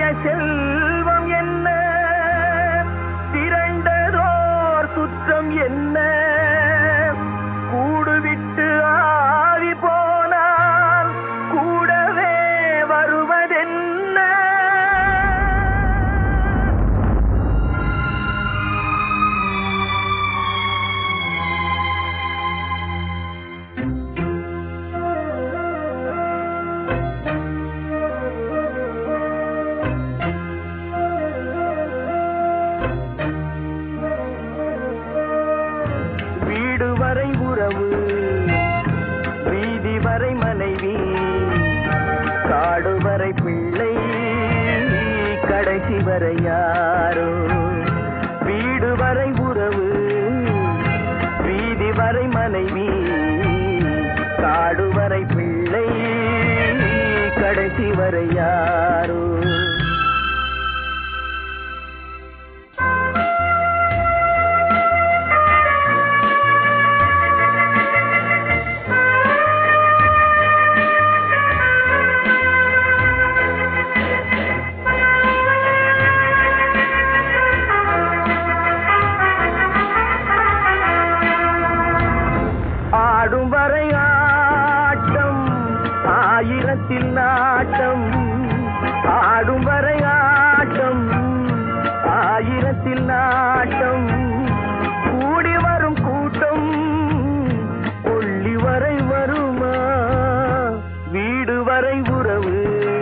செல்வம் என்ன, திரண்டதோர் சுற்றம் என்ன, கூடுவிட்டு ஆவி போனால் கூடவே வருவதென்ன. வீடு வரை உறவு, வீதி வரை மனைவி, காடு வரை பிள்ளை, கடைசி வரை யாரோ. வீடு வரை உறவு, வீதி வரை மனைவி, காடு வரை பிள்ளை, கடைசி வரை யாரோ. ஆடும் வரை ஆட்டம், ஆயிரத்தில் நாட்டம், ஆடும் வரை ஆட்டம், ஆயிரத்தில் நாட்டம், கூடி வரும் கூட்டம் கொள்ளி வரை வருமா. வீடு வரை உறவு,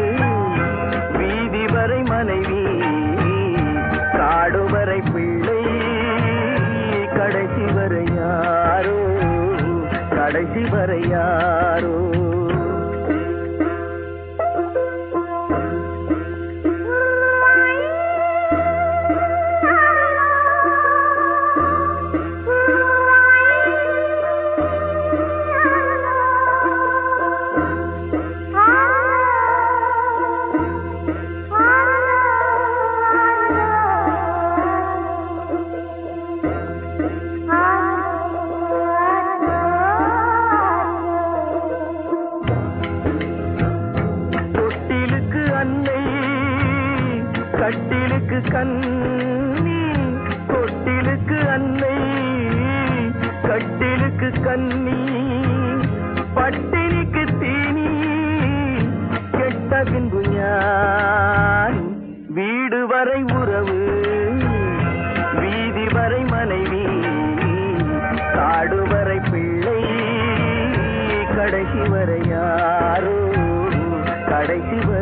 வீதி வரை மனைவி, காடு வரை பிள்ளை, கடைசி வரை யாரோ, கடைசி வரை யாரோ. கட்டிலுக்கு கண்ணி, தொட்டிலுக்கு அன்னை, கட்டிலுக்கு கண்ணி, பட்டினிக்கு தீனி, கெட்ட பின்பு ஞான். வீடு வரை உறவு, வீதி வரை மனைவி, காடு வரை பிள்ளை, கடைசி வரை யாரோ, கடைசி